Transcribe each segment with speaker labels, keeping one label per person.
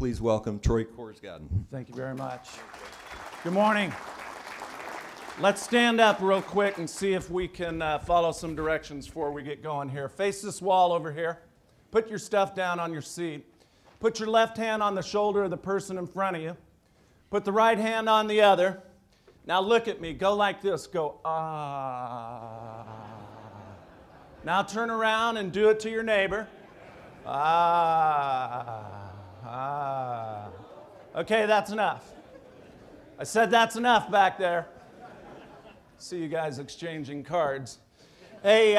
Speaker 1: please welcome Troy Korsgaden.
Speaker 2: Thank you very much. Good morning. Let's stand up real quick and see if we can follow some directions before we get going here. Face this wall over here. Put your stuff down on your seat. Put your left hand on the shoulder of the person in front of you. Put the right hand on the other. Now look at me. Go like this. Go, ah. Now turn around and do it to your neighbor. Ah. Ah. Okay, that's enough. I said that's enough back there. See you guys exchanging cards. Hey,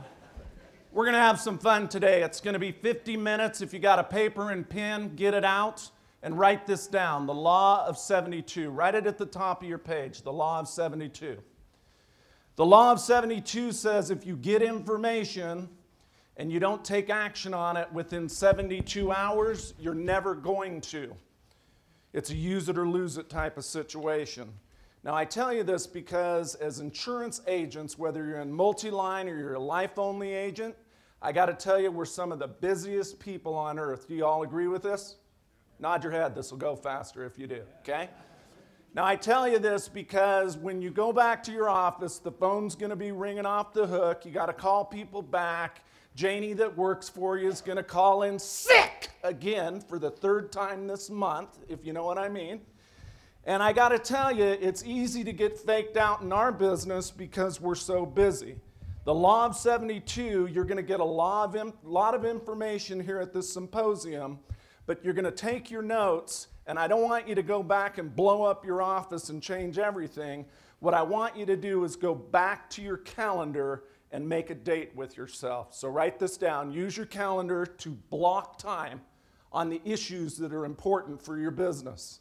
Speaker 2: we're going to have some fun today. It's going to be 50 minutes. If you got a paper and pen, get it out and write this down. The Law of 72. Write it at the top of your page. The Law of 72. The Law of 72 says if you get information and you don't take action on it within 72 hours, you're never going to. It's a use it or lose it type of situation. Now, I tell you this because as insurance agents, whether you're in multi-line or you're a life-only agent, I got to tell you we're some of the busiest people on earth. Do you all agree with this? Nod your head. This will go faster if you do, okay? Now, I tell you this because when you go back to your office, the phone's going to be ringing off the hook. You got to call people back. Janie that works for you is going to call in sick again for the third time this month, if you know what I mean. And I got to tell you, it's easy to get faked out in our business because we're so busy. The Law of 72, you're going to get a lot of information here at this symposium, but you're going to take your notes, and I don't want you to go back and blow up your office and change everything. What I want you to do is go back to your calendar and make a date with yourself. So write this down. Use your calendar to block time on the issues that are important for your business.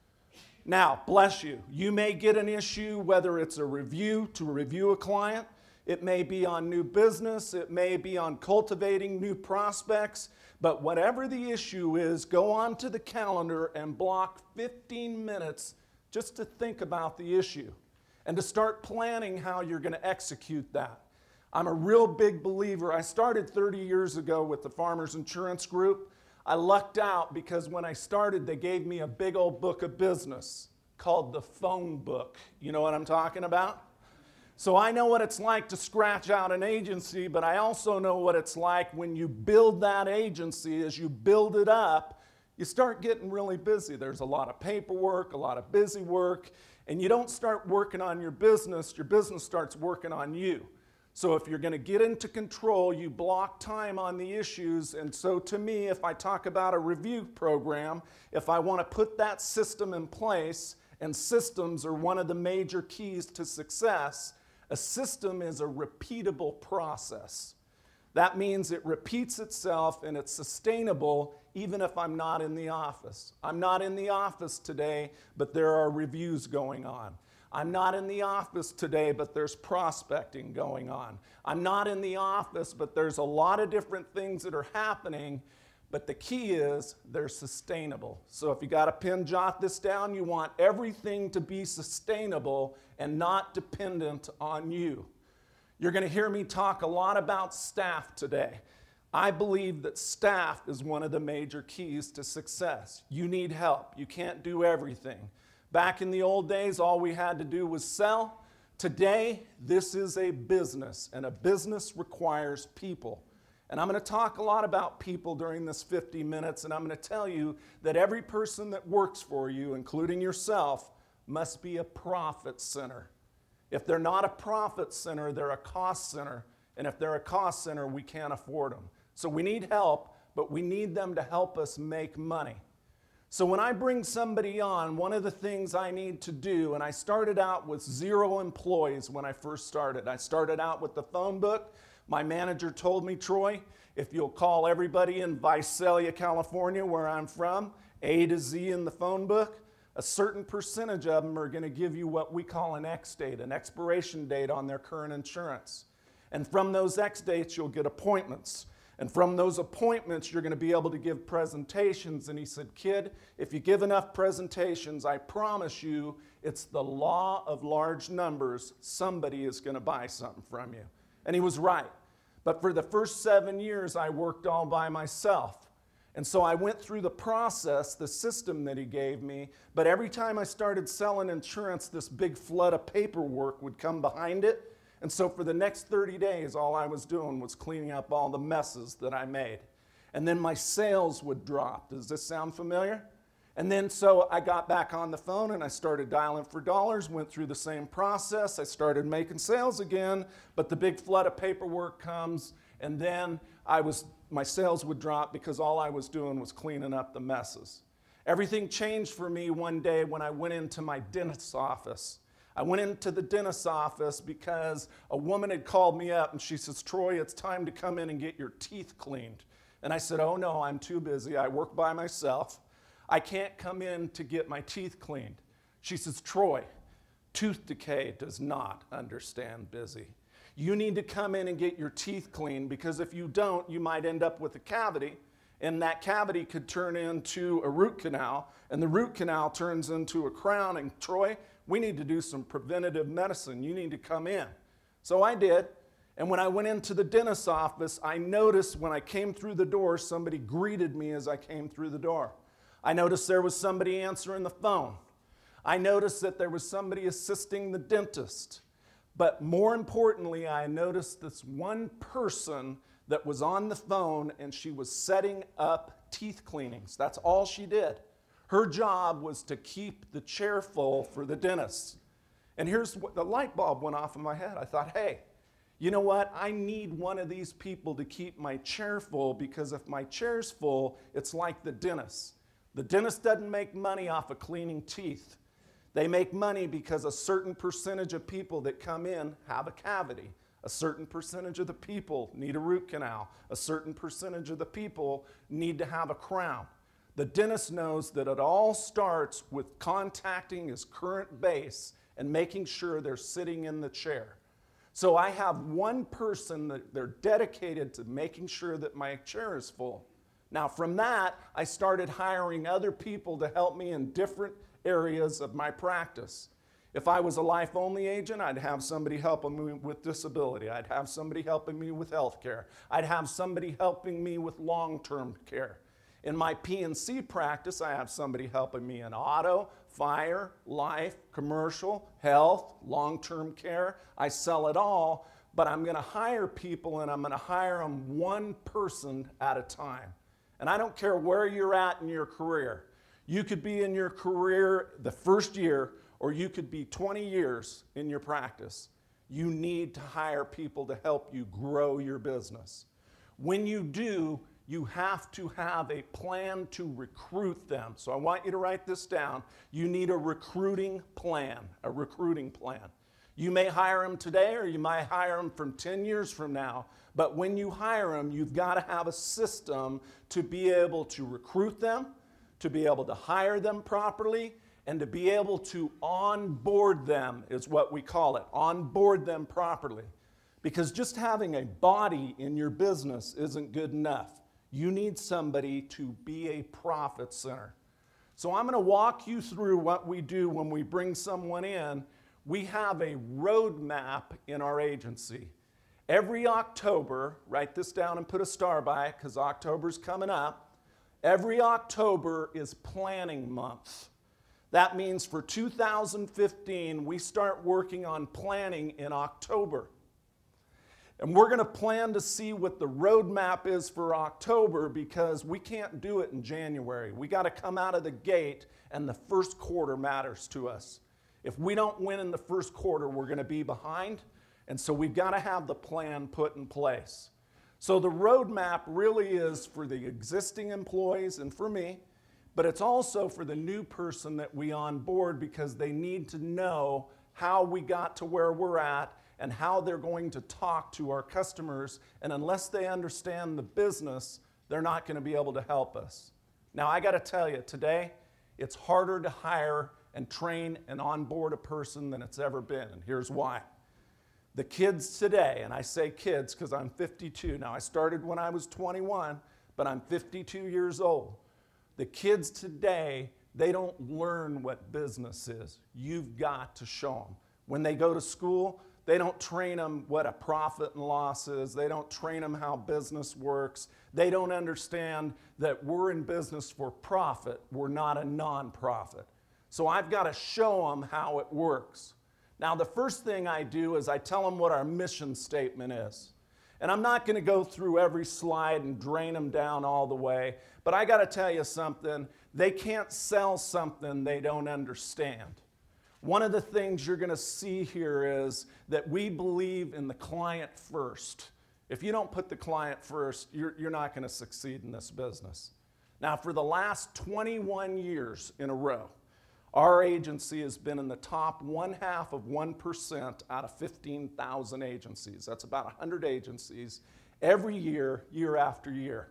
Speaker 2: Now, bless you. You may get an issue, whether it's a review to review a client. It may be on new business. It may be on cultivating new prospects. But whatever the issue is, go onto the calendar and block 15 minutes just to think about the issue and to start planning how you're going to execute that. I'm a real big believer. I started 30 years ago with the Farmers Insurance Group. I lucked out because when I started, they gave me a big old book of business called the phone book. You know what I'm talking about? So I know what it's like to scratch out an agency, but I also know what it's like when you build that agency. As you build it up, you start getting really busy. There's a lot of paperwork, a lot of busy work, and you don't start working on your business starts working on you. So if you're going to get into control, you block time on the issues. And so to me, if I talk about a review program, if I want to put that system in place, and systems are one of the major keys to success, a system is a repeatable process. That means it repeats itself and it's sustainable even if I'm not in the office. I'm not in the office today, but there are reviews going on. I'm not in the office today, but there's prospecting going on. I'm not in the office, but there's a lot of different things that are happening, but the key is they're sustainable. So if you got a pen, jot this down. You want everything to be sustainable and not dependent on you. You're going to hear me talk a lot about staff today. I believe that staff is one of the major keys to success. You need help. You can't do everything. Back in the old days, all we had to do was sell. Today, this is a business, and a business requires people. And I'm going to talk a lot about people during this 50 minutes, and I'm going to tell you that every person that works for you, including yourself, must be a profit center. If they're not a profit center, they're a cost center. And if they're a cost center, we can't afford them. So we need help, but we need them to help us make money. So when I bring somebody on, one of the things I need to do, and I started out with 0 employees when I first started. I started out with the phone book. My manager told me, Troy, if you'll call everybody in Visalia, California, where I'm from, A to Z in the phone book, a certain percentage of them are going to give you what we call an X date, an expiration date on their current insurance. And from those X dates, you'll get appointments. And from those appointments, you're going to be able to give presentations. And he said, kid, if you give enough presentations, I promise you, it's the law of large numbers. Somebody is going to buy something from you. And he was right. But for the first 7 years, I worked all by myself. And so I went through the process, the system that he gave me, but every time I started selling insurance, this big flood of paperwork would come behind it. And so for the next 30 days, all I was doing was cleaning up all the messes that I made. And then my sales would drop. Does this sound familiar? And then so I got back on the phone and I started dialing for dollars, went through the same process. I started making sales again, but the big flood of paperwork comes, and then my sales would drop because all I was doing was cleaning up the messes. Everything changed for me one day when I went into my dentist's office. I went into the dentist's office because a woman had called me up and she says, "Troy, it's time to come in and get your teeth cleaned." And I said, "Oh no, I'm too busy. I work by myself. I can't come in to get my teeth cleaned." She says, "Troy, tooth decay does not understand busy. You need to come in and get your teeth cleaned, because if you don't, you might end up with a cavity, and that cavity could turn into a root canal, and the root canal turns into a crown, and Troy, we need to do some preventative medicine. You need to come in." So I did, and when I went into the dentist's office, I noticed when I came through the door, somebody greeted me as I came through the door. I noticed there was somebody answering the phone. I noticed that there was somebody assisting the dentist. But more importantly, I noticed this one person that was on the phone, and she was setting up teeth cleanings. That's all she did. Her job was to keep the chair full for the dentist. And here's what the light bulb went off in my head. I thought, hey, you know what? I need one of these people to keep my chair full, because if my chair's full, it's like the dentist. The dentist doesn't make money off of cleaning teeth. They make money because a certain percentage of people that come in have a cavity. A certain percentage of the people need a root canal. A certain percentage of the people need to have a crown. The dentist knows that it all starts with contacting his current base and making sure they're sitting in the chair. So I have one person that they're dedicated to making sure that my chair is full. Now from that, I started hiring other people to help me in different areas of my practice. If I was a life-only agent, I'd have somebody helping me with disability. I'd have somebody helping me with health care. I'd have somebody helping me with long-term care. In my P&C practice, I have somebody helping me in auto, fire, life, commercial, health, long-term care. I sell it all, but I'm going to hire people, and I'm going to hire them one person at a time. And I don't care where you're at in your career. You could be in your career the first year, or you could be 20 years in your practice. You need to hire people to help you grow your business. When you do, you have to have a plan to recruit them. So I want you to write this down. You need a recruiting plan, a recruiting plan. You may hire them today, or you might hire them from 10 years from now. But when you hire them, you've got to have a system to be able to recruit them, to be able to hire them properly, and to be able to onboard them is what we call it, onboard them properly. Because just having a body in your business isn't good enough. You need somebody to be a profit center. So I'm going to walk you through what we do when we bring someone in. We have a roadmap in our agency. Every October, write this down and put a star by it, because October's coming up. Every October is planning month. That means for 2015, we start working on planning in October. And we're going to plan to see what the roadmap is for October, because we can't do it in January. We got to come out of the gate, and the first quarter matters to us. If we don't win in the first quarter, we're going to be behind. And so we've got to have the plan put in place. So the roadmap really is for the existing employees and for me, but it's also for the new person that we onboard, because they need to know how we got to where we're at and how they're going to talk to our customers. And unless they understand the business, they're not going to be able to help us. Now, I got to tell you, today, it's harder to hire and train and onboard a person than it's ever been, and here's why. The kids today, and I say kids because I'm 52. Now, I started when I was 21, but I'm 52 years old. The kids today, they don't learn what business is. You've got to show them. When they go to school, They don't train them what a profit and loss is. They don't train them how business works. They don't understand that we're in business for profit. We're not a nonprofit. So I've got to show them how it works. Now, the first thing I do is I tell them what our mission statement is. And I'm not going to go through every slide and drain them down all the way, but I got to tell you something. They can't sell something they don't understand. One of the things you're going to see here is that we believe in the client first. If you don't put the client first, you're not going to succeed in this business. Now, for the last 21 years in a row, our agency has been in the top 0.5% out of 15,000 agencies. That's about 100 agencies every year, year after year.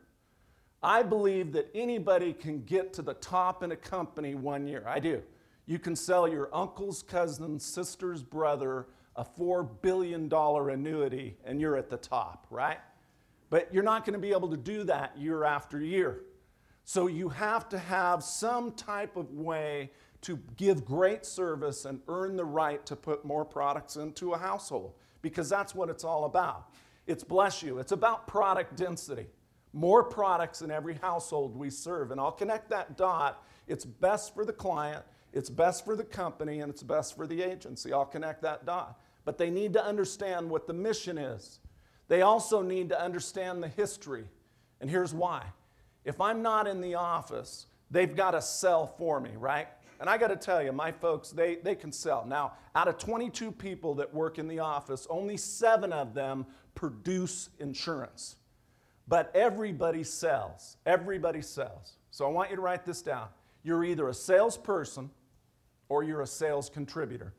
Speaker 2: I believe that anybody can get to the top in a company 1 year. I do. You can sell your uncle's cousin's sister's brother a $4 billion annuity and you're at the top, right? But you're not going to be able to do that year after year. So you have to have some type of way to give great service and earn the right to put more products into a household, because that's what it's all about. It's, bless you, it's about product density. More products in every household we serve, and I'll connect that dot. It's best for the client, it's best for the company, and it's best for the agency. I'll connect that dot. But they need to understand what the mission is. They also need to understand the history, and here's why. If I'm not in the office, they've got to sell for me, right? And I got to tell you, my folks, they can sell. Now, out of 22 people that work in the office, only 7 of them produce insurance. But everybody sells. Everybody sells. So I want you to write this down. You're either a salesperson or you're a sales contributor.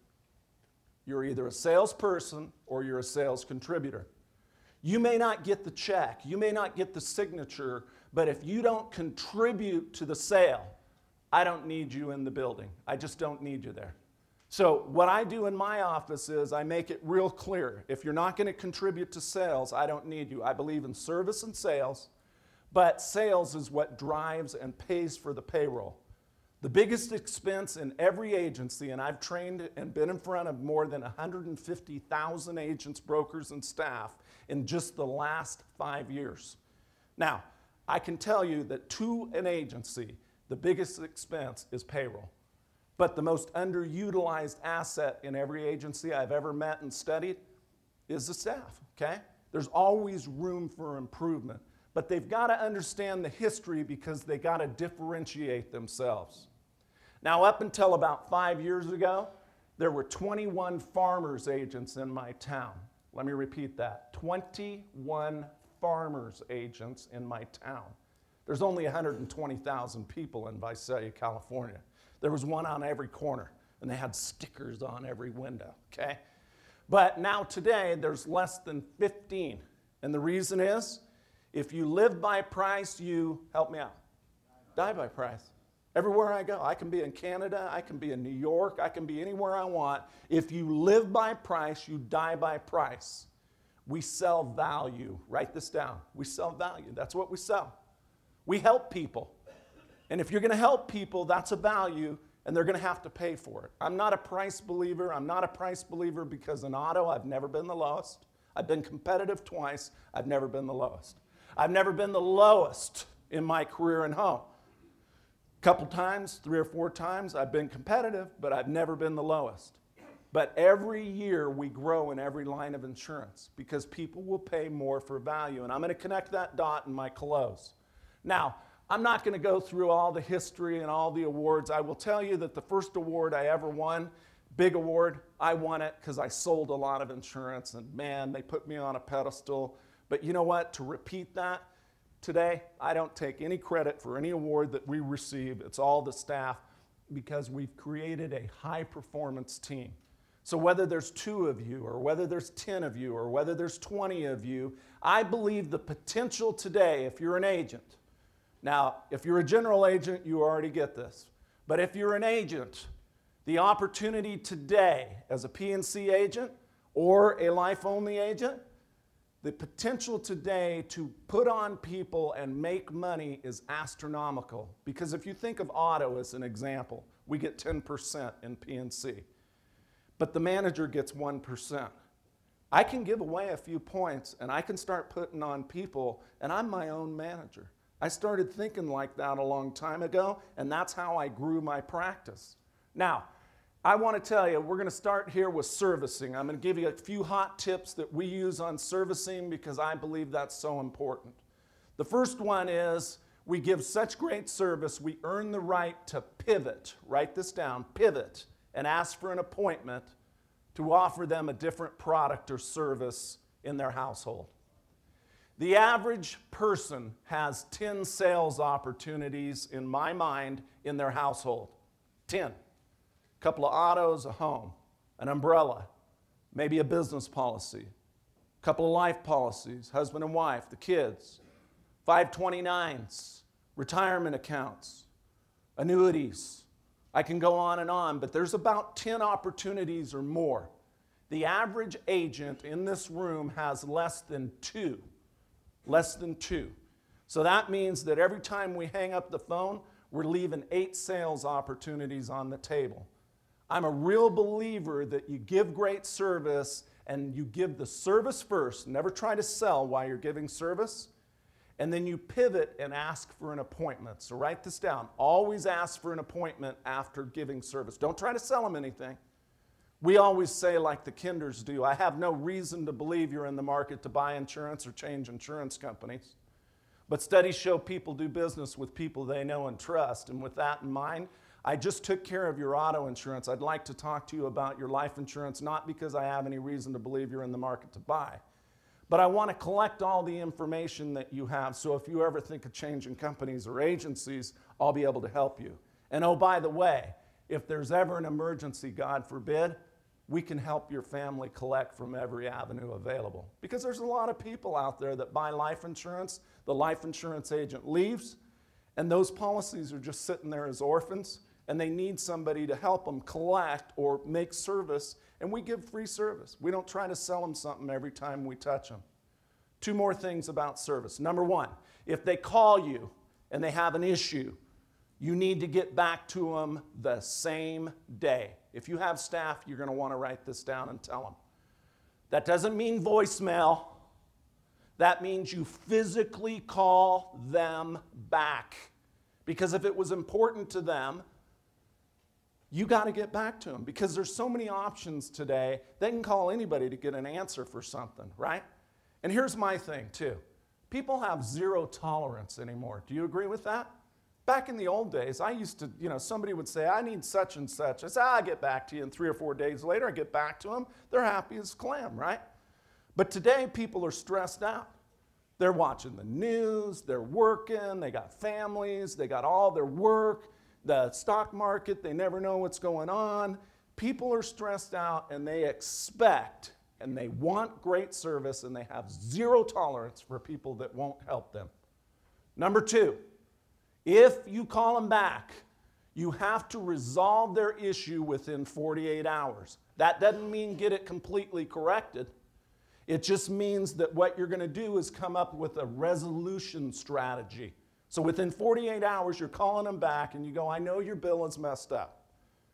Speaker 2: You're either a salesperson or you're a sales contributor. You may not get the check. You may not get the signature, but if you don't contribute to the sale, I don't need you in the building. I just don't need you there. So what I do in my office is I make it real clear. If you're not going to contribute to sales, I don't need you. I believe in service and sales, but sales is what drives and pays for the payroll. The biggest expense in every agency, and I've trained and been in front of more than 150,000 agents, brokers, and staff in just the last 5 years. Now, I can tell you that to an agency, the biggest expense is payroll. But the most underutilized asset in every agency I've ever met and studied is the staff, okay? There's always room for improvement. But they've got to understand the history because they got to differentiate themselves. Now, up until about 5 years ago, there were 21 farmers agents in my town. Let me repeat that. 21 farmers agents in my town. There's only 120,000 people in Visalia, California. There was one on every corner, and they had stickers on every window, okay? But now today, there's less than 15. And the reason is, if you live by price, you, help me out, die by price. Everywhere I go, I can be in Canada, I can be in New York, I can be anywhere I want. If you live by price, you die by price. We sell value. Write this down. We sell value. That's what we sell. We help people. And if you're going to help people, that's a value, and they're going to have to pay for it. I'm not a price believer. I'm not a price believer because in auto, I've never been the lowest. I've been competitive twice. I've never been the lowest. I've never been the lowest in my career in home. A couple times, 3 or 4 times, I've been competitive, but I've never been the lowest. But every year we grow in every line of insurance because people will pay more for value. And I'm going to connect that dot in my close. Now, I'm not going to go through all the history and all the awards. I will tell you that the first award I ever won, big award, I won it because I sold a lot of insurance. And man, they put me on a pedestal. But you know what? To repeat that, today, I don't take any credit for any award that we receive. It's all the staff because we've created a high-performance team. So whether there's 2 of you or whether there's 10 of you or whether there's 20 of you, I believe the potential today, if you're an agent. Now, if you're a general agent, you already get this. But if you're an agent, the opportunity today as a P&C agent or a life-only agent, the potential today to put on people and make money is astronomical. Because if you think of auto as an example, we get 10% in P&C. But the manager gets 1%. I can give away a few points and I can start putting on people, and I'm my own manager. I started thinking like that a long time ago, and that's how I grew my practice. Now, I want to tell you, we're going to start here with servicing. I'm going to give you a few hot tips that we use on servicing because I believe that's so important. The first one is we give such great service, we earn the right to pivot. Write this down, pivot, and ask for an appointment to offer them a different product or service in their household. The average person has 10 sales opportunities, in my mind, in their household. 10. A couple of autos, a home, an umbrella, maybe a business policy, a couple of life policies, husband and wife, the kids, 529s, retirement accounts, annuities. I can go on, but there's about 10 opportunities or more. The average agent in this room has less than 2. Less than 2. So that means that every time we hang up the phone, we're leaving 8 sales opportunities on the table. I'm a real believer that you give great service and you give the service first. Never try to sell while you're giving service. And then you pivot and ask for an appointment. So write this down. Always ask for an appointment after giving service. Don't try to sell them anything. We always say, like the Kinders do, I have no reason to believe you're in the market to buy insurance or change insurance companies. But studies show people do business with people they know and trust. And with that in mind, I just took care of your auto insurance. I'd like to talk to you about your life insurance, not because I have any reason to believe you're in the market to buy. But I want to collect all the information that you have, so if you ever think of changing companies or agencies, I'll be able to help you. And oh, by the way, if there's ever an emergency, God forbid, we can help your family collect from every avenue available. Because there's a lot of people out there that buy life insurance, the life insurance agent leaves, and those policies are just sitting there as orphans, and they need somebody to help them collect or make service, and we give free service. We don't try to sell them something every time we touch them. 2 more things about service. Number 1, if they call you and they have an issue, you need to get back to them the same day. If you have staff, you're going to want to write this down and tell them. That doesn't mean voicemail. That means you physically call them back. Because if it was important to them, you got to get back to them. Because there's so many options today, they can call anybody to get an answer for something, right? And here's my thing, too. People have 0 tolerance anymore. Do you agree with that? Back in the old days, I used to, somebody would say, I need such and such. I say, I'll get back to you. And 3 or 4 days later, I get back to them. They're happy as clam, right? But today, people are stressed out. They're watching the news, they're working, they got families, they got all their work, the stock market, they never know what's going on. People are stressed out and they expect and they want great service and they have 0 tolerance for people that won't help them. Number 2, if you call them back, you have to resolve their issue within 48 hours. That doesn't mean get it completely corrected. It just means that what you're going to do is come up with a resolution strategy. So within 48 hours, you're calling them back and you go, I know your bill is messed up.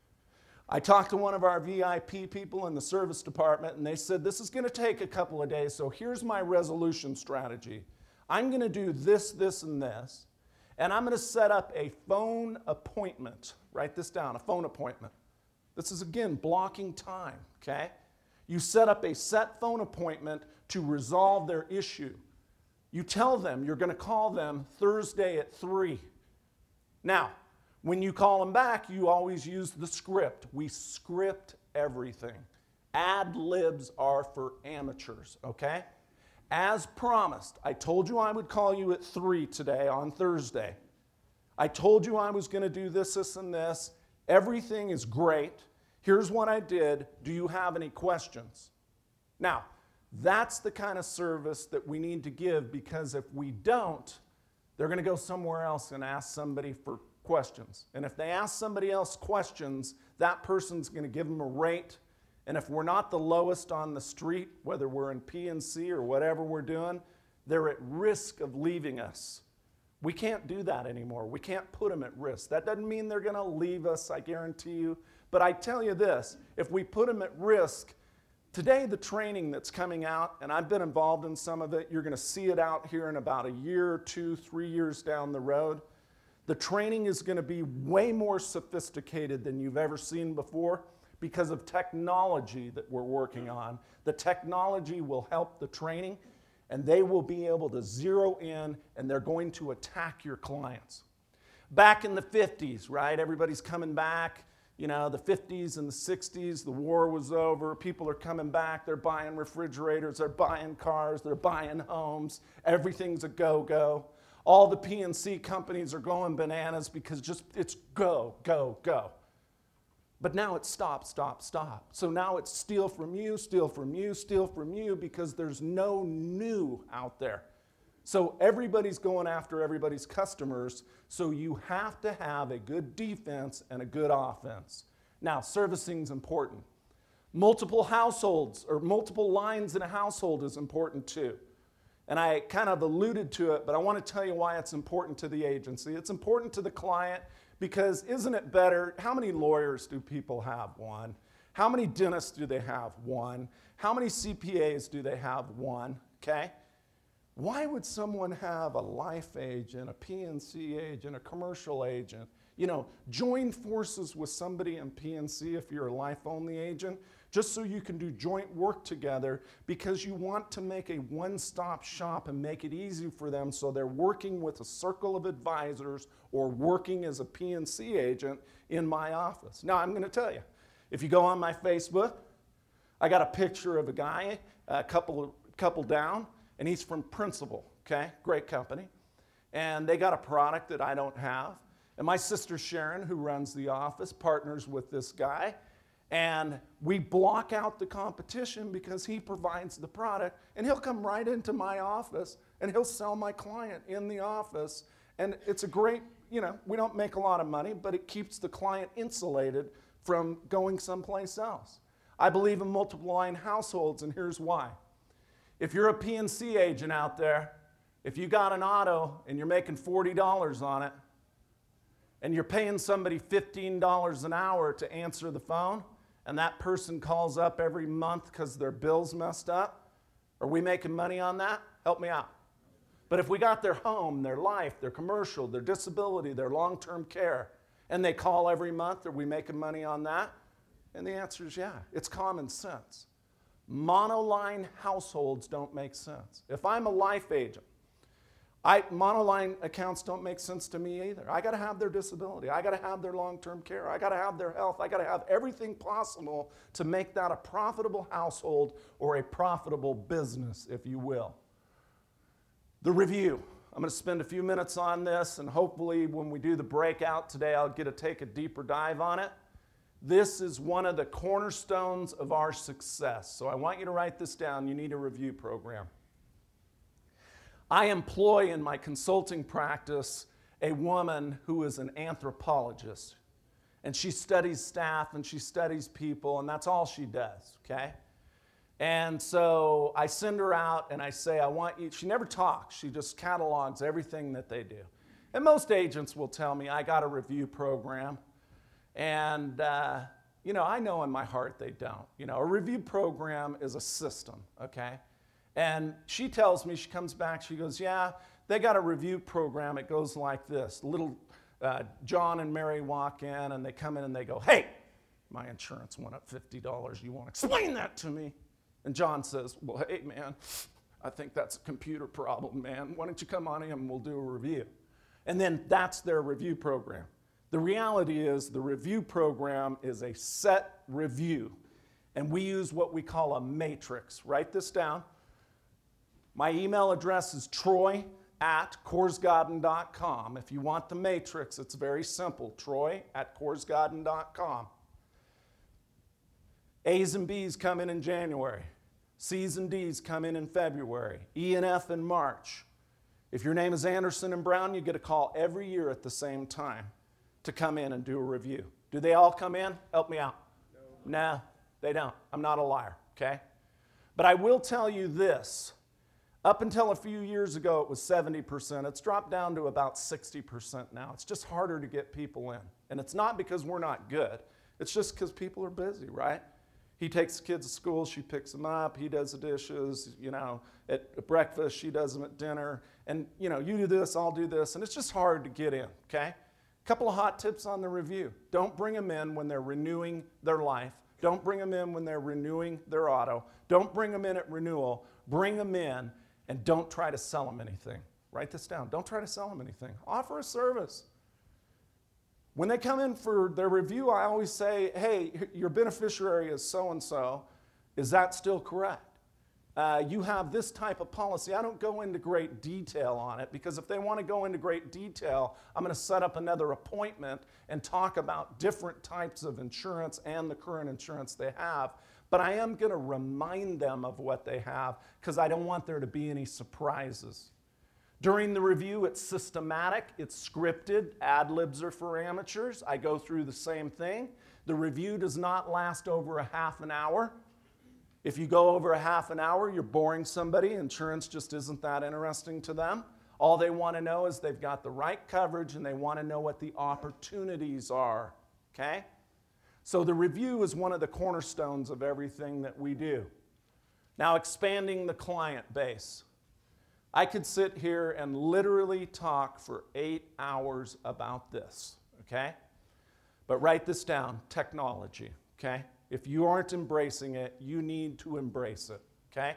Speaker 2: I talked to one of our VIP people in the service department and they said, this is going to take a couple of days, so here's my resolution strategy. I'm going to do this, this, and this, and I'm going to set up a phone appointment. Write this down, a phone appointment. This is, again, blocking time, okay? You set up a set phone appointment to resolve their issue. You tell them you're going to call them Thursday at 3. Now, when you call them back, you always use the script. We script everything. Ad libs are for amateurs, okay? As promised, I told you I would call you at 3 today on Thursday. I told you I was going to do this, this, and this. Everything is great. Here's what I did. Do you have any questions? Now, that's the kind of service that we need to give, because if we don't, they're going to go somewhere else and ask somebody for questions. And if they ask somebody else questions, that person's going to give them a rate. And if we're not the lowest on the street, whether we're in P&C or whatever we're doing, they're at risk of leaving us. We can't do that anymore. We can't put them at risk. That doesn't mean they're going to leave us, I guarantee you. But I tell you this, if we put them at risk, Today, the training that's coming out, and I've been involved in some of it, you're going to see it out here in about a year, 2, 3 years down the road. The training is going to be way more sophisticated than you've ever seen before because of technology that we're working on. The technology will help the training, and they will be able to zero in, and they're going to attack your clients. Back in the 50s, right? Everybody's coming back. You know, the 50s and the 60s, the war was over. People are coming back. They're buying refrigerators. They're buying cars. They're buying homes. Everything's a go-go. All the P&C companies are going bananas because it's go, go, go. But now it's stop, stop, stop. So now it's steal from you, steal from you, steal from you because there's no new out there. So everybody's going after everybody's customers, so you have to have a good defense and a good offense. Now, servicing's important. Multiple households or multiple lines in a household is important too. And I kind of alluded to it, but I want to tell you why it's important to the agency. It's important to the client because isn't it better? How many lawyers do people have? One. How many dentists do they have? One. How many CPAs do they have? One. Okay? Why would someone have a life agent, a P&C agent, a commercial agent? You know, join forces with somebody in P&C if you're a life-only agent, just so you can do joint work together because you want to make a one-stop shop and make it easy for them so they're working with a circle of advisors or working as a P&C agent in my office. Now, I'm going to tell you, if you go on my Facebook, I got a picture of a guy, a couple down, and he's from Principal, okay? Great company. And they got a product that I don't have. And my sister Sharon, who runs the office, partners with this guy. And we block out the competition because he provides the product. And he'll come right into my office and he'll sell my client in the office. And it's a great, you know, we don't make a lot of money, but it keeps the client insulated from going someplace else. I believe in multiple line households, and here's why. If you're a P&C agent out there, if you got an auto and you're making $40 on it, and you're paying somebody $15 an hour to answer the phone, and that person calls up every month because their bill's messed up, are we making money on that? Help me out. But if we got their home, their life, their commercial, their disability, their long-term care, and they call every month, are we making money on that? And the answer is yeah. It's common sense. Monoline households don't make sense. If I'm a life agent, monoline accounts don't make sense to me either. I got to have their disability. I got to have their long-term care. I got to have their health. I got to have everything possible to make that a profitable household or a profitable business, if you will. The review. I'm going to spend a few minutes on this, and hopefully when we do the breakout today, I'll get to take a deeper dive on it. This is one of the cornerstones of our success. So I want you to write this down. You need a review program. I employ in my consulting practice a woman who is an anthropologist. And she studies staff and she studies people, and that's all she does, okay? And so I send her out and I say, I want you, she never talks, she just catalogs everything that they do. And most agents will tell me, I got a review program. And, you know, I know in my heart they don't. You know, a review program is a system, okay? And she tells me, she comes back, she goes, yeah, they got a review program. It goes like this. Little John and Mary walk in, and they come in and they go, hey, my insurance went up $50. You want to explain that to me? And John says, well, hey, man, I think that's a computer problem, man. Why don't you come on in and we'll do a review? And then that's their review program. The reality is the review program is a set review, and we use what we call a matrix. Write this down. My email address is troy@korsgaden.com. If you want the matrix, it's very simple, troy@korsgaden.com. A's and B's come in January. C's and D's come in February. E and F in March. If your name is Anderson and Brown, you get a call every year at the same time to come in and do a review. Do they all come in? Help me out. No, they don't. I'm not a liar, okay? But I will tell you this. Up until a few years ago, it was 70%. It's dropped down to about 60% now. It's just harder to get people in. And it's not because we're not good. It's just because people are busy, right? He takes the kids to school, she picks them up, he does the dishes, you know, at breakfast, she does them at dinner. And, you know, you do this, I'll do this, and it's just hard to get in, okay? Couple of hot tips on the review. Don't bring them in when they're renewing their life. Don't bring them in when they're renewing their auto. Don't bring them in at renewal. Bring them in and don't try to sell them anything. Write this down. Don't try to sell them anything. Offer a service. When they come in for their review, I always say, hey, your beneficiary is so-and-so. Is that still correct? You have this type of policy. I don't go into great detail on it because if they want to go into great detail, I'm going to set up another appointment and talk about different types of insurance and the current insurance they have. But I am going to remind them of what they have because I don't want there to be any surprises. During the review, it's systematic, it's scripted, ad-libs are for amateurs. I go through the same thing. The review does not last over a half an hour. If you go over a half an hour, you're boring somebody. Insurance just isn't that interesting to them. All they want to know is they've got the right coverage and they want to know what the opportunities are, okay? So the review is one of the cornerstones of everything that we do. Now, expanding the client base. I could sit here and literally talk for 8 hours about this, okay? But write this down, technology, okay? If you aren't embracing it, you need to embrace it, okay?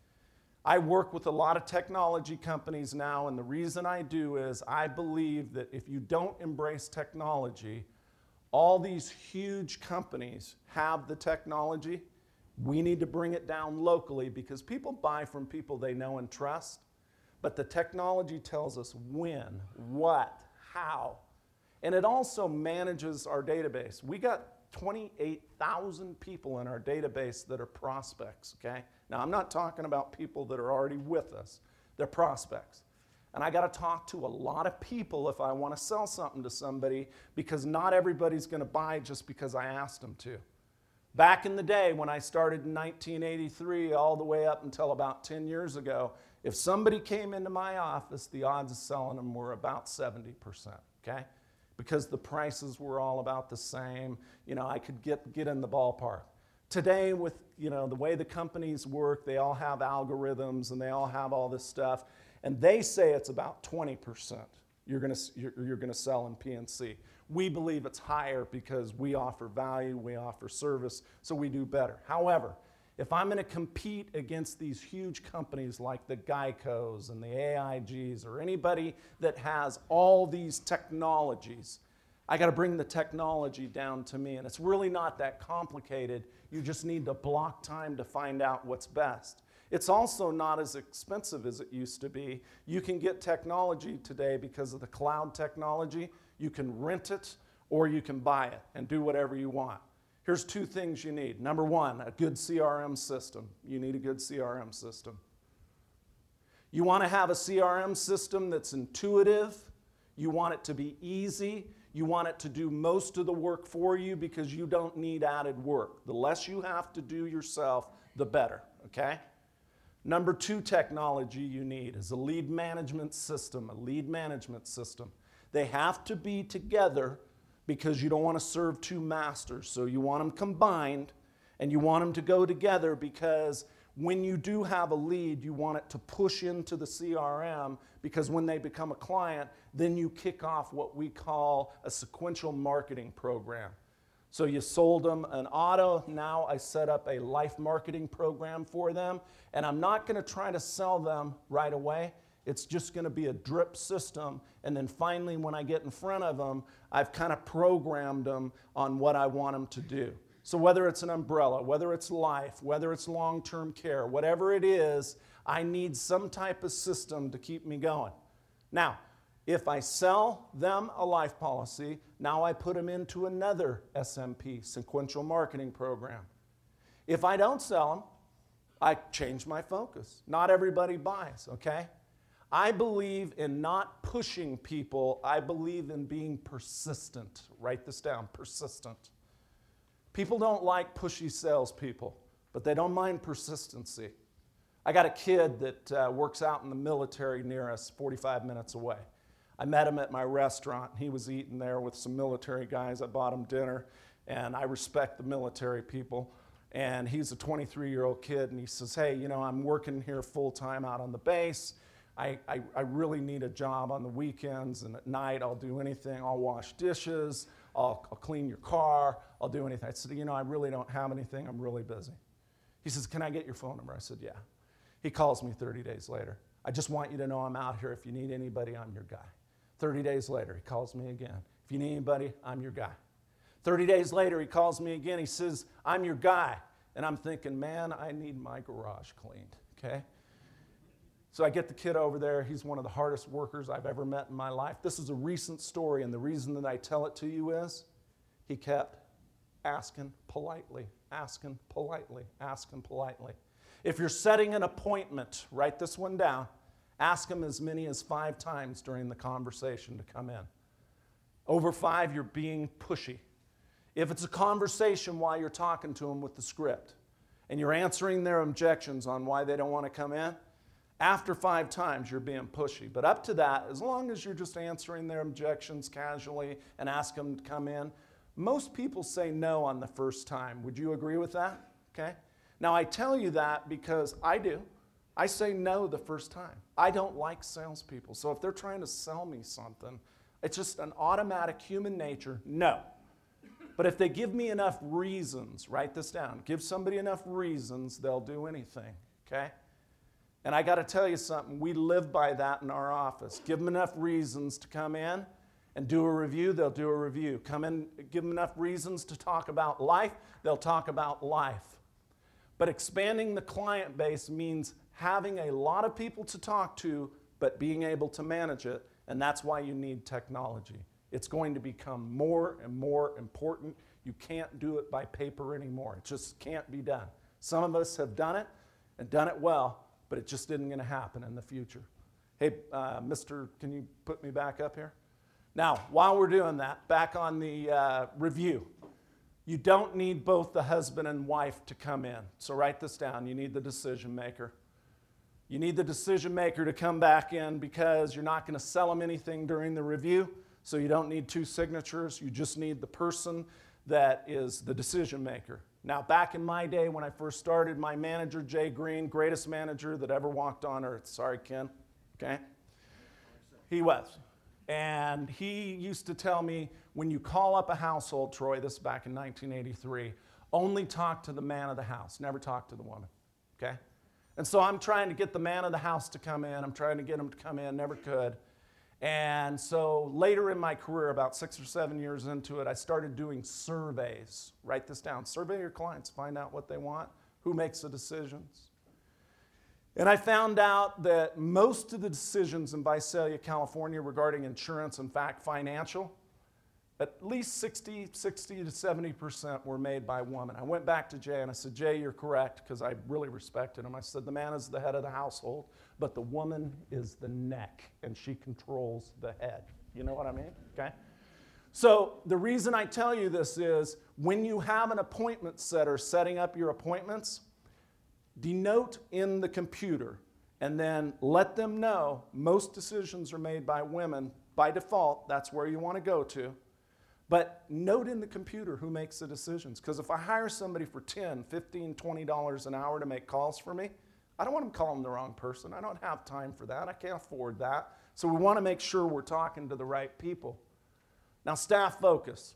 Speaker 2: I work with a lot of technology companies now, and the reason I do is I believe that if you don't embrace technology, all these huge companies have the technology. We need to bring it down locally because people buy from people they know and trust. But the technology tells us when, what, how. And it also manages our database. We got 28,000 people in our database that are prospects, okay? Now, I'm not talking about people that are already with us. They're prospects. And I got to talk to a lot of people if I want to sell something to somebody because not everybody's going to buy just because I asked them to. Back in the day when I started in 1983 all the way up until about 10 years ago, if somebody came into my office, the odds of selling them were about 70%, okay? Because the prices were all about the same. You know, I could get in the ballpark. Today, with, you know, the way the companies work, they all have algorithms and they all have all this stuff, and they say it's about 20% you're gonna sell in P&C. We believe it's higher because we offer value, we offer service, so we do better. However, if I'm going to compete against these huge companies like the Geicos and the AIGs or anybody that has all these technologies, I got to bring the technology down to me. And it's really not that complicated. You just need to block time to find out what's best. It's also not as expensive as it used to be. You can get technology today because of the cloud technology. You can rent it or you can buy it and do whatever you want. Here's 2 things you need. Number 1, a good CRM system. You need a good CRM system. You want to have a CRM system that's intuitive. You want it to be easy. You want it to do most of the work for you because you don't need added work. The less you have to do yourself, the better, okay? Number 2 technology you need is a lead management system, They have to be together because you don't want to serve 2 masters. So you want them combined and you want them to go together because when you do have a lead, you want it to push into the CRM because when they become a client, then you kick off what we call a sequential marketing program. So you sold them an auto, now I set up a life marketing program for them, and I'm not going to try to sell them right away. It's just going to be a drip system, and then finally when I get in front of them, I've kind of programmed them on what I want them to do. So whether it's an umbrella, whether it's life, whether it's long-term care, whatever it is, I need some type of system to keep me going. Now, if I sell them a life policy, now I put them into another SMP, sequential marketing program. If I don't sell them, I change my focus. Not everybody buys, okay? I believe in not pushing people. I believe in being persistent. Write this down, persistent. People don't like pushy salespeople, but they don't mind persistency. I got a kid that works out in the military near us, 45 minutes away. I met him at my restaurant. He was eating there with some military guys. I bought him dinner, and I respect the military people. And he's a 23-year-old kid, and he says, hey, you know, I'm working here full-time out on the base. I really need a job on the weekends, and at night I'll do anything. I'll wash dishes, I'll clean your car, I'll do anything. I said, you know, I really don't have anything. I'm really busy. He says, can I get your phone number? I said, yeah. He calls me 30 days later. I just want you to know I'm out here. If you need anybody, I'm your guy. 30 days later, he calls me again. If you need anybody, I'm your guy. 30 days later, he calls me again. He says, I'm your guy. And I'm thinking, man, I need my garage cleaned, okay? So I get the kid over there. He's one of the hardest workers I've ever met in my life. This is a recent story, and the reason that I tell it to you is he kept asking politely, asking politely, asking politely. If you're setting an appointment, write this one down. Ask him as many as 5 times during the conversation to come in. Over 5, you're being pushy. If it's a conversation while you're talking to them with the script and you're answering their objections on why they don't want to come in, after 5 times you're being pushy. But up to that, as long as you're just answering their objections casually and ask them to come in, most people say no on the first time. Would you agree with that? Okay. Now I tell you that because I do. I say no the first time. I don't like salespeople. So if they're trying to sell me something, it's just an automatic human nature, no. But if they give me enough reasons, write this down, give somebody enough reasons, they'll do anything, okay? And I got to tell you something, we live by that in our office. Give them enough reasons to come in and do a review, they'll do a review. Come in, give them enough reasons to talk about life, they'll talk about life. But expanding the client base means having a lot of people to talk to, but being able to manage it, and that's why you need technology. It's going to become more and more important. You can't do it by paper anymore. It just can't be done. Some of us have done it and done it well, but it just isn't going to happen in the future. Hey, Mr., can you put me back up here? Now, while we're doing that, back on the review. You don't need both the husband and wife to come in. So write this down. You need the decision maker. You need the decision maker to come back in because you're not going to sell them anything during the review. So you don't need 2 signatures. You just need the person that is the decision maker. Now, back in my day when I first started, my manager, Jay Green, greatest manager that ever walked on earth. Sorry, Ken. Okay? He was. And he used to tell me, when you call up a household, Troy, this is back in 1983, only talk to the man of the house. Never talk to the woman. Okay? And so I'm trying to get the man of the house to come in. I'm trying to get him to come in. Never could. And so later in my career, about 6 or 7 years into it, I started doing surveys. Write this down. Survey your clients. Find out what they want. Who makes the decisions? And I found out that most of the decisions in Visalia, California regarding insurance, in fact, financial, at least 60 to 70% were made by women. I went back to Jay and I said, Jay, you're correct, because I really respected him. I said, the man is the head of the household, but the woman is the neck, and she controls the head. You know what I mean? Okay? So the reason I tell you this is when you have an appointment setter setting up your appointments, denote in the computer and then let them know most decisions are made by women. By default, that's where you want to go to. But note in the computer who makes the decisions. Because if I hire somebody for $10, $15, $20 an hour to make calls for me, I don't want them calling the wrong person. I don't have time for that. I can't afford that. So we want to make sure we're talking to the right people. Now, staff focus.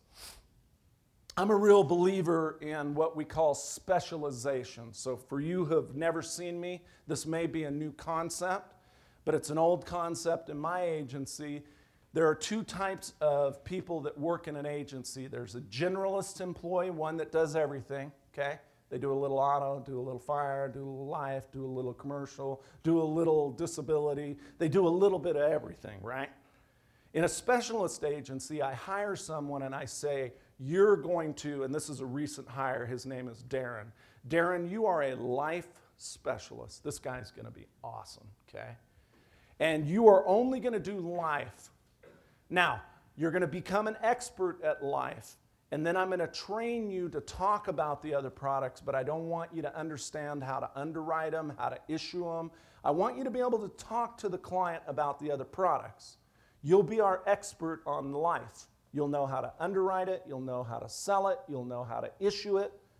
Speaker 2: I'm a real believer in what we call specialization. So for you who have never seen me, this may be a new concept, but it's an old concept in my agency. There are 2 types of people that work in an agency. There's a generalist employee, one that does everything, okay? They do a little auto, do a little fire, do a little life, do a little commercial, do a little disability. They do a little bit of everything, right? In a specialist agency, I hire someone and I say, you're going to, and this is a recent hire, his name is Darren. Darren, you are a life specialist. This guy's going to be awesome, okay? And you are only going to do life. Now, you're going to become an expert at life, and then I'm going to train you to talk about the other products, but I don't want you to understand how to underwrite them, how to issue them. I want you to be able to talk to the client about the other products. You'll be our expert on life. You'll know how to underwrite it, you'll know how to sell it, you'll know how to issue it,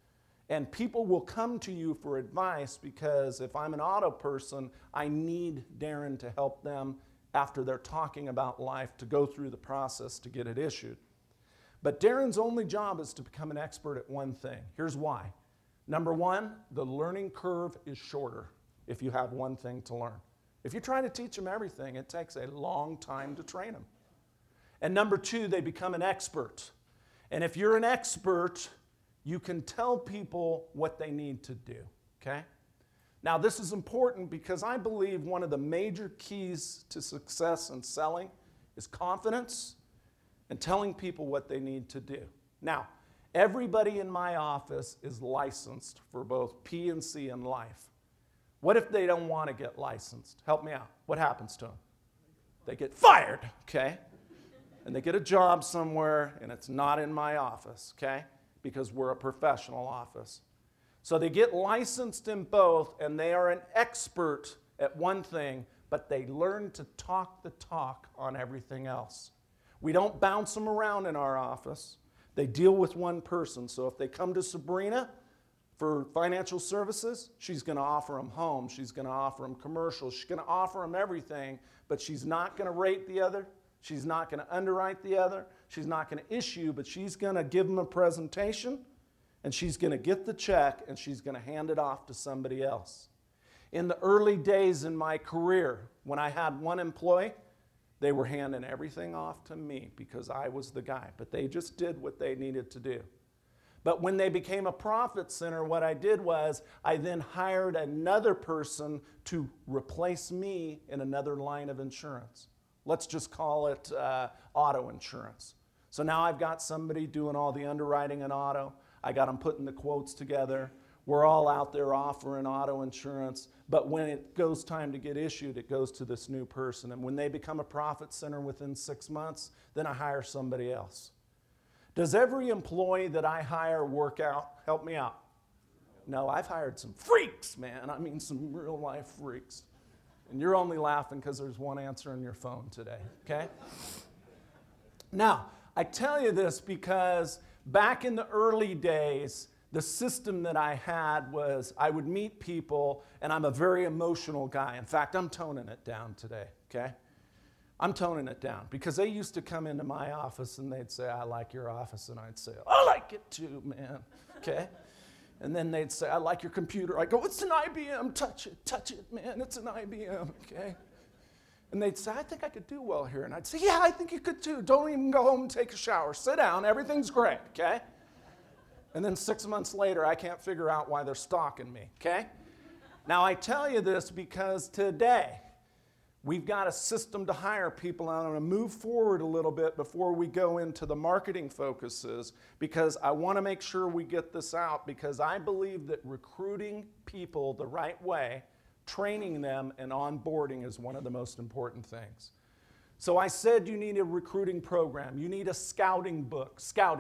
Speaker 2: And people will come to you for advice because if I'm an auto person, I need Darren to help them after they're talking about life to go through the process to get it issued. But Darren's only job is to become an expert at one thing. Here's why. Number one, the learning curve is shorter if you have one thing to learn. If you try to teach them everything, it takes a long time to train them. And number two, they become an expert. And if you're an expert, you can tell people what they need to do, okay? Now, this is important because I believe one of the major keys to success in selling is confidence and telling people what they need to do. Now, everybody in my office is licensed for both P&C and life. What if they don't want to get licensed? Help me out. What happens to them? They get fired, okay? And they get a job somewhere, and it's not in my office, okay? Because we're a professional office. So they get licensed in both, and they are an expert at one thing, but they learn to talk the talk on everything else. We don't bounce them around in our office. They deal with one person. So if they come to Sabrina for financial services, she's going to offer them home. She's going to offer them commercials. She's going to offer them everything, but she's not going to rate the other. She's not going to underwrite the other. She's not going to issue, but she's going to give them a presentation, and she's going to get the check, and she's going to hand it off to somebody else. In the early days in my career, when I had one employee, they were handing everything off to me because I was the guy, but they just did what they needed to do. But when they became a profit center, what I did was I then hired another person to replace me in another line of insurance. Let's just call it auto insurance. So now I've got somebody doing all the underwriting in auto. I got them putting the quotes together. We're all out there offering auto insurance. But when it goes time to get issued, it goes to this new person. And when they become a profit center within 6 months, then I hire somebody else. Does every employee that I hire work out? Help me out. No, I've hired some freaks, man. I mean, some real life freaks. And you're only laughing because there's one answer on your phone today, okay? Now, I tell you this because back in the early days, the system that I had was I would meet people, and I'm a very emotional guy. In fact, I'm toning it down today, okay? I'm toning it down because they used to come into my office and they'd say, I like your office, and I'd say, I like it too, man, okay? And then they'd say, I like your computer. I go, it's an IBM, touch it, man, it's an IBM, okay? And they'd say, I think I could do well here. And I'd say, yeah, I think you could too. Don't even go home and take a shower. Sit down, everything's great, okay? And then 6 months later, I can't figure out why they're stalking me, okay? Now, I tell you this because today, we've got a system to hire people. I'm going to move forward a little bit before we go into the marketing focuses because I want to make sure we get this out because I believe that recruiting people the right way, training them, and onboarding is one of the most important things. So I said you need a recruiting program. You need a scouting book.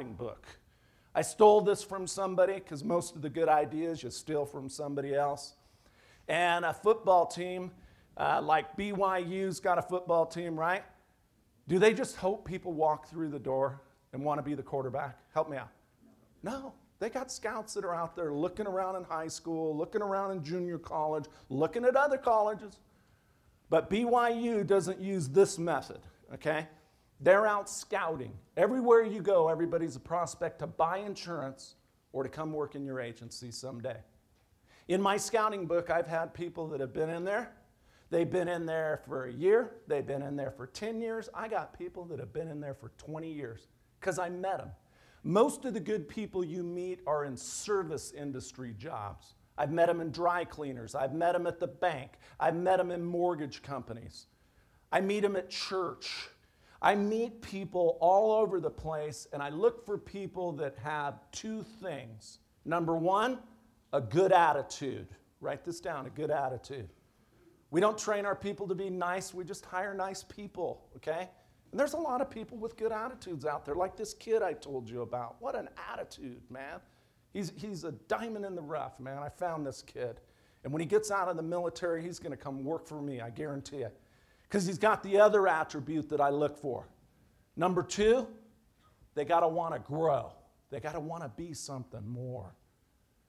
Speaker 2: I stole this from somebody because most of the good ideas you steal from somebody else. And a football team, like BYU's got a football team, right? Do they just hope people walk through the door and want to be the quarterback? Help me out. No, they got scouts that are out there looking around in high school, looking around in junior college, looking at other colleges. But BYU doesn't use this method, okay? They're out scouting. Everywhere you go, everybody's a prospect to buy insurance or to come work in your agency someday. In my scouting book, I've had people that have been in there. They've been in there for a year. They've been in there for 10 years. I got people that have been in there for 20 years because I met them. Most of the good people you meet are in service industry jobs. I've met them in dry cleaners. I've met them at the bank. I've met them in mortgage companies. I meet them at church. I meet people all over the place, and I look for people that have two things. Number one, a good attitude. Write this down, a good attitude. We don't train our people to be nice, we just hire nice people, okay? And there's a lot of people with good attitudes out there, like this kid I told you about. What an attitude, man. He's a diamond in the rough, man. I found this kid. And when he gets out of the military, he's going to come work for me, I guarantee it. Because he's got the other attribute that I look for. Number two, they got to want to grow. They got to want to be something more.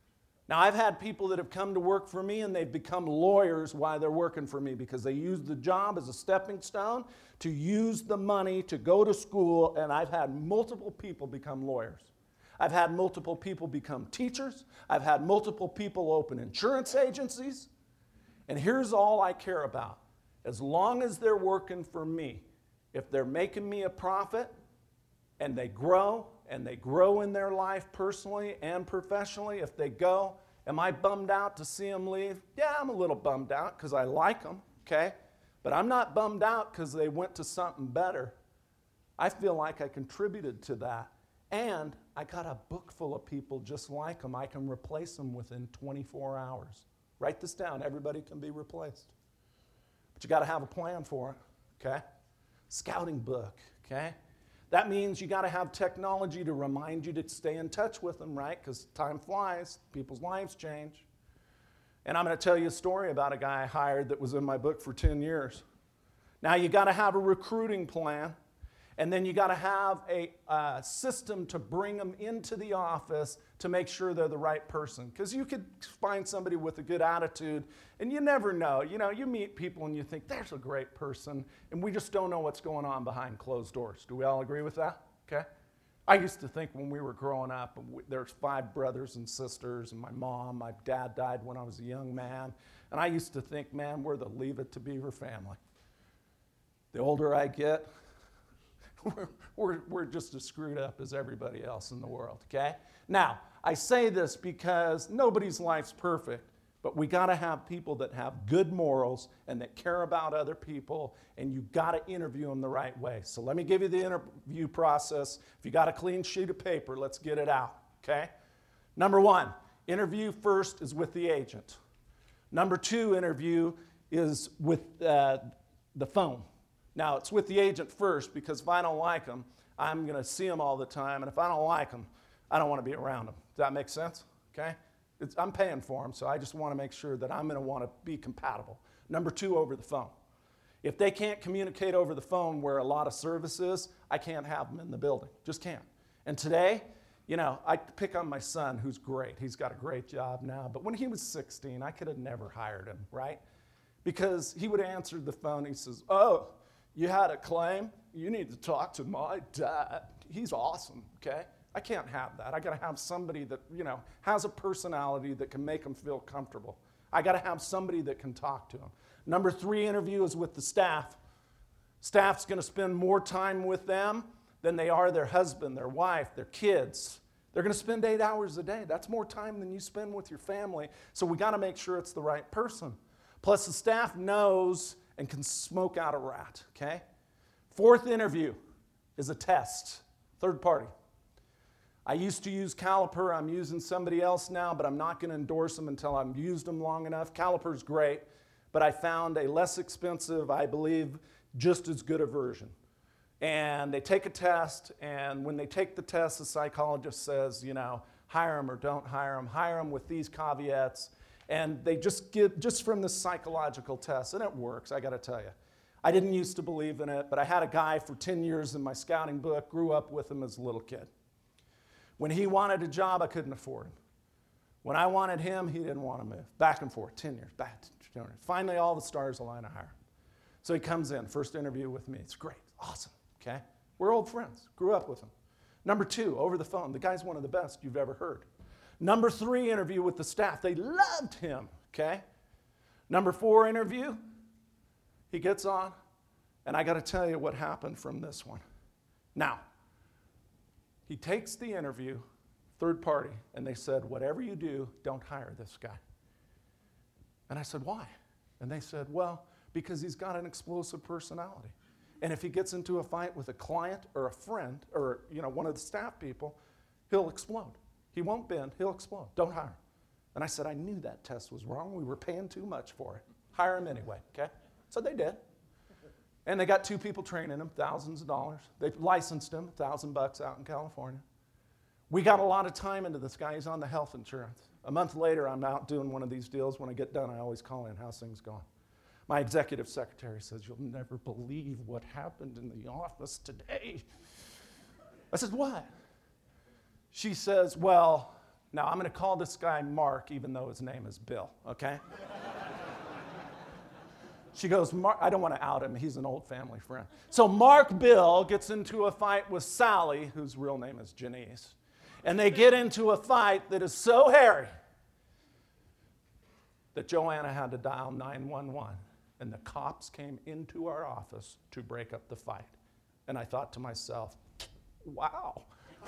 Speaker 2: Now, I've had people that have come to work for me and they've become lawyers while they're working for me because they use the job as a stepping stone to use the money to go to school, and I've had multiple people become lawyers. I've had multiple people become teachers. I've had multiple people open insurance agencies. And here's all I care about. As long as they're working for me, if they're making me a profit and they grow in their life personally and professionally, if they go, am I bummed out to see them leave? Yeah, I'm a little bummed out because I like them, okay? But I'm not bummed out because they went to something better. I feel like I contributed to that. And I got a book full of people just like them. I can replace them within 24 hours. Write this down. Everybody can be replaced. But you got to have a plan for it, okay? Scouting book, okay? That means you got to have technology to remind you to stay in touch with them, right? Because time flies, people's lives change. And I'm going to tell you a story about a guy I hired that was in my book for 10 years. Now, you got to have a recruiting plan, and then you got to have a system to bring them into the office to make sure they're the right person. Because you could find somebody with a good attitude, and you never know. You know, you meet people and you think, there's a great person, and we just don't know what's going on behind closed doors. Do we all agree with that? Okay? I used to think when we were growing up, there's 5 brothers and sisters, and my mom, my dad died when I was a young man, and I used to think, man, we're the Leave It to Beaver family. The older I get, we're just as screwed up as everybody else in the world, okay? Now, I say this because nobody's life's perfect, but we got to have people that have good morals and that care about other people, and you got to interview them the right way. So let me give you the interview process. If you got a clean sheet of paper, let's get it out, okay? Number 1, interview first is with the agent. Number 2, interview is with the phone. Now, it's with the agent first because if I don't like them, I'm going to see them all the time, and if I don't like them, I don't want to be around them. Does that make sense? Okay? I'm paying for them, so I just want to make sure that I'm going to want to be compatible. Number 2, over the phone. If they can't communicate over the phone where a lot of service is, I can't have them in the building. Just can't. And today, you know, I pick on my son, who's great. He's got a great job now. But when he was 16, I could have never hired him, right? Because he would answer the phone. He says, oh, you had a claim? You need to talk to my dad. He's awesome, okay? I can't have that. I got to have somebody that, you know, has a personality that can make them feel comfortable. I got to have somebody that can talk to them. Number 3 interview is with the staff. Staff's going to spend more time with them than they are their husband, their wife, their kids. They're going to spend 8 hours a day. That's more time than you spend with your family. So we got to make sure it's the right person. Plus, the staff knows and can smoke out a rat, okay? 4th interview is a test, third party. I used to use Caliper. I'm using somebody else now, but I'm not going to endorse them until I've used them long enough. Caliper's great, but I found a less expensive, I believe, just as good a version. And they take a test, and when they take the test, the psychologist says, you know, hire them or don't hire them with these caveats. And they just get, just from the psychological test, and it works, I got to tell you. I didn't used to believe in it, but I had a guy for 10 years in my scouting book, grew up with him as a little kid. When he wanted a job, I couldn't afford him. When I wanted him, he didn't want to move. Back and forth, 10 years, back to 10 years. Finally, all the stars align to hire him. So he comes in, first interview with me. It's great, awesome, okay? We're old friends, grew up with him. Number 2, over the phone. The guy's one of the best you've ever heard. Number 3, interview with the staff. They loved him, okay? Number 4, interview. He gets on, and I got to tell you what happened from this one. Now, he takes the interview, third party, and they said, whatever you do, don't hire this guy. And I said, why? And they said, well, because he's got an explosive personality. And if he gets into a fight with a client or a friend or, you know, one of the staff people, he'll explode. He won't bend, he'll explode. Don't hire him. And I said, I knew that test was wrong. We were paying too much for it. Hire him anyway, okay? So they did. And they got 2 people training him, thousands of dollars. They licensed him, $1,000 out in California. We got a lot of time into this guy. He's on the health insurance. A month later, I'm out doing one of these deals. When I get done, I always call in, how's things going? My executive secretary says, you'll never believe what happened in the office today. I said, what? She says, well, Now, I'm going to call this guy Mark, even though his name is Bill, okay? She goes, Mark, I don't want to out him. He's an old family friend. So Mark Bill gets into a fight with Sally, whose real name is Janice. And they get into a fight that is so hairy that Joanna had to dial 911. And the cops came into our office to break up the fight. And I thought to myself, wow.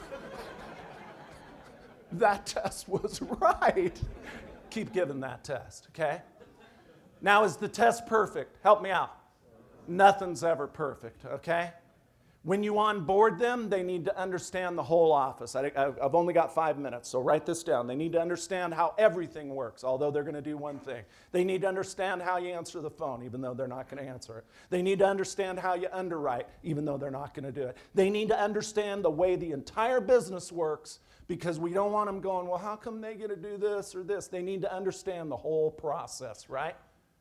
Speaker 2: That test was right. Keep giving that test, okay? Now, is the test perfect? Help me out. Nothing's ever perfect, okay? When you onboard them, they need to understand the whole office. I've only got 5 minutes, so write this down. They need to understand how everything works, although they're going to do one thing. They need to understand how you answer the phone, even though they're not going to answer it. They need to understand how you underwrite, even though they're not going to do it. They need to understand the way the entire business works, because we don't want them going, well, how come they get to do this or this? They need to understand the whole process, right?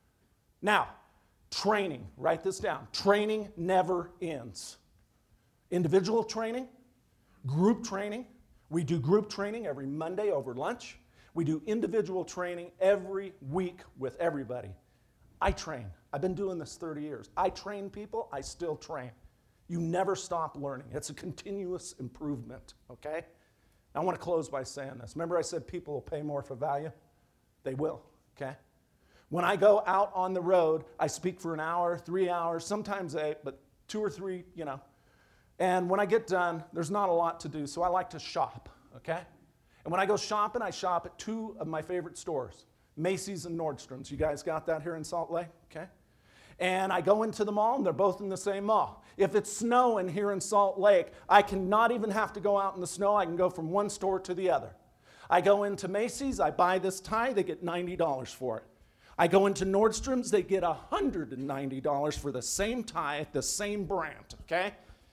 Speaker 2: Now, training. Write this down. Training never ends. Individual training, group training. We do group training every Monday over lunch. We do individual training every week with everybody. I train. I've been doing this 30 years. I train people. I still train. You never stop learning. It's a continuous improvement, okay? I want to close by saying this. Remember I said people will pay more for value? They will, okay? When I go out on the road, I speak for an hour, 3 hours, sometimes 8, but 2 or 3, you know. And when I get done, there's not a lot to do, so I like to shop, okay? And when I go shopping, I shop at 2 of my favorite stores, Macy's and Nordstrom's. You guys got that here in Salt Lake, okay? And I go into the mall, and they're both in the same mall. If it's snowing here in Salt Lake, I cannot even have to go out in the snow. I can go from one store to the other. I go into Macy's, I buy this tie, they get $90 for it. I go into Nordstrom's, they get $190 for the same tie, the same brand, okay?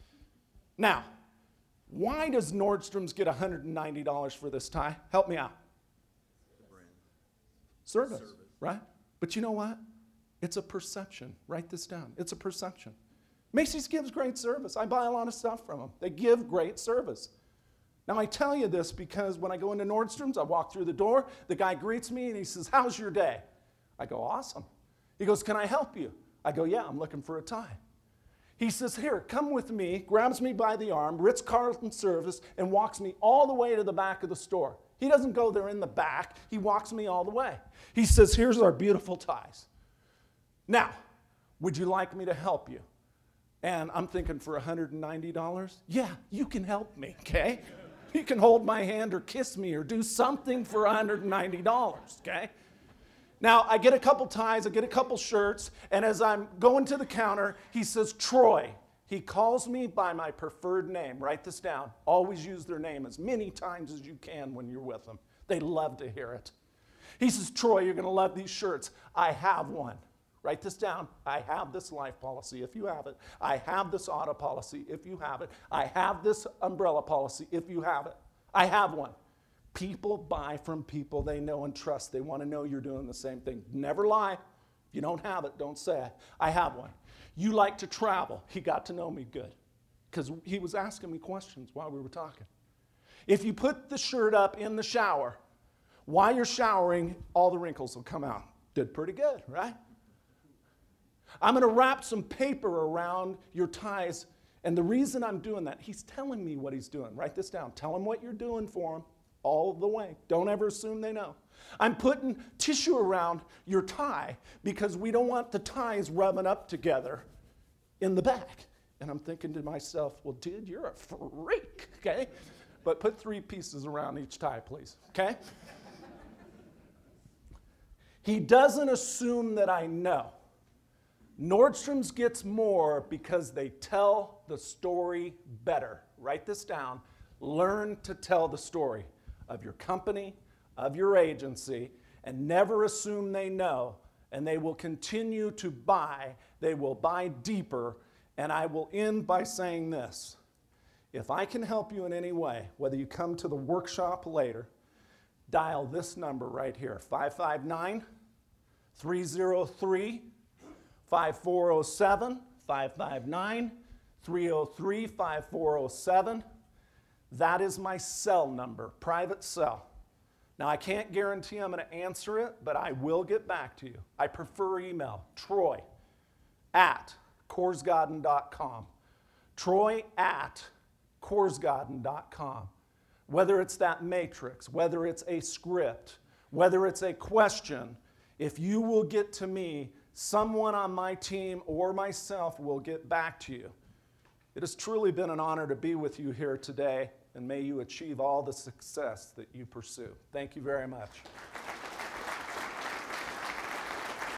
Speaker 2: Now, why does Nordstrom's get $190 for this tie? Help me out.
Speaker 1: The brand.
Speaker 2: Service, right? But you know what? It's a perception. Write this down. It's a perception. Macy's gives great service. I buy a lot of stuff from them. They give great service. Now, I tell you this because when I go into Nordstrom's, I walk through the door, the guy greets me and he says, how's your day? I go, awesome. He goes, can I help you? I go, yeah, I'm looking for a tie. He says, here, come with me, grabs me by the arm, Ritz-Carlton service, and walks me all the way to the back of the store. He doesn't go there in the back. He walks me all the way. He says, here's our beautiful ties. Now, would you like me to help you? And I'm thinking, for $190? Yeah, you can help me, okay? You can hold my hand or kiss me or do something for $190, okay? Now, I get a couple ties, I get a couple shirts, and as I'm going to the counter, he says, Troy. He calls me by my preferred name. Write this down. Always use their name as many times as you can when you're with them. They love to hear it. He says, Troy, you're going to love these shirts. I have one. Write this down. I have this life policy if you have it. I have this auto policy if you have it. I have this umbrella policy if you have it. I have one. People buy from people they know and trust. They want to know you're doing the same thing. Never lie. If you don't have it, don't say it. I have one. You like to travel. He got to know me good because he was asking me questions while we were talking. If you put the shirt up in the shower, while you're showering, all the wrinkles will come out. Did pretty good, right? I'm going to wrap some paper around your ties, and the reason I'm doing that, he's telling me what he's doing. Write this down. Tell him what you're doing for him. All the way. Don't ever assume they know. I'm putting tissue around your tie because we don't want the ties rubbing up together in the back. And I'm thinking to myself, well, dude, you're a freak, okay? But put 3 pieces around each tie, please, okay? He doesn't assume that I know. Nordstrom's gets more because they tell the story better. Write this down. Learn to tell the story of your company, of your agency, and never assume they know, and they will continue to buy. They will buy deeper, and I will end by saying this. If I can help you in any way, whether you come to the workshop later, dial this number right here, 559-303-5407, 559-303-5407. That is my cell number, private cell. Now, I can't guarantee I'm going to answer it, but I will get back to you. I prefer email, troy@korsgaden.com. troy@korsgaden.com. Whether it's that matrix, whether it's a script, whether it's a question, if you will get to me, someone on my team or myself will get back to you. It has truly been an honor to be with you here today, and may you achieve all the success that you pursue. Thank you very much.